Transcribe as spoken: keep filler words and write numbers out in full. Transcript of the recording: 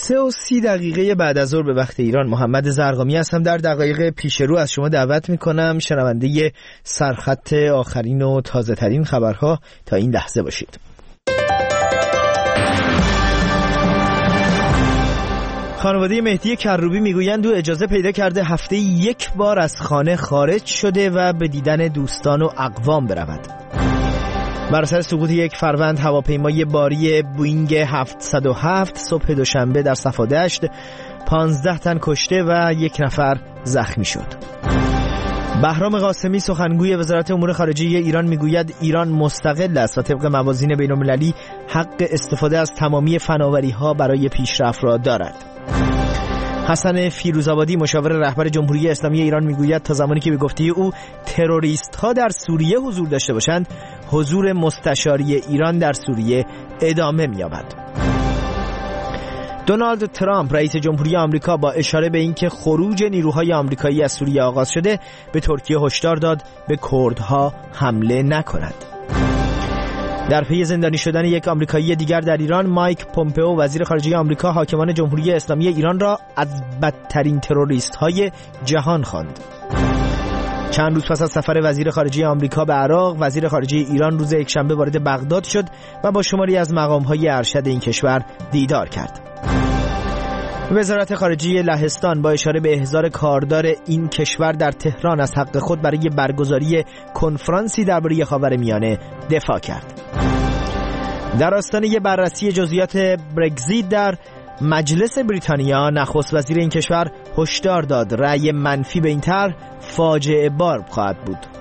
سه و سی دقیقه بعد از ظهر به وقت ایران، محمد زرقامی هستم. در دقایق پیش رو از شما دعوت میکنم شنونده سرخط آخرین و تازه ترین خبرها تا این لحظه باشید. خانواده مهدی کروبی میگویند او اجازه پیدا کرده هفته یک بار از خانه خارج شده و به دیدن دوستان و اقوام برود. بر اثر سقوط یک فروند هواپیمای باری بوینگ هفتصد و هفت صبح دوشنبه در صفادشت پانزده تن کشته و یک نفر زخمی شد. بهرام قاسمی سخنگوی وزارت امور خارجه ایران میگوید ایران مستقل است و طبق موازین بین‌المللی حق استفاده از تمامی فناوری‌ها برای پیشرفت را دارد. حسن فیروزآبادی مشاور رهبر جمهوری اسلامی ایران میگوید تا زمانی که به گفته او تروریست ها در سوریه حضور داشته باشند، حضور مستشاری ایران در سوریه ادامه می‌یابد. دونالد ترامپ رئیس جمهوری آمریکا با اشاره به اینکه خروج نیروهای آمریکایی از سوریه آغاز شده به ترکیه هشدار داد به کردها حمله نکند. در پی زندانی شدن یک آمریکایی دیگر در ایران، مایک پومپئو وزیر خارجه آمریکا حاکمان جمهوری اسلامی ایران را از بدترین تروریست‌های جهان خواند. چند روز پس از سفر وزیر خارجه آمریکا به عراق، وزیر خارجه ایران روز یکشنبه وارد بغداد شد و با شماری از مقام‌های ارشد این کشور دیدار کرد. وزارت خارجه لهستان با اشاره به احضار کاردار این کشور در تهران از حق خود برای برگزاری کنفرانسی درباره خاورمیانه دفاع کرد. در آستانه بررسی جزئیات برگزیت در مجلس بریتانیا، نخست وزیر این کشور هشدار داد رأی منفی به این طرح فاجعه بار خواهد بود.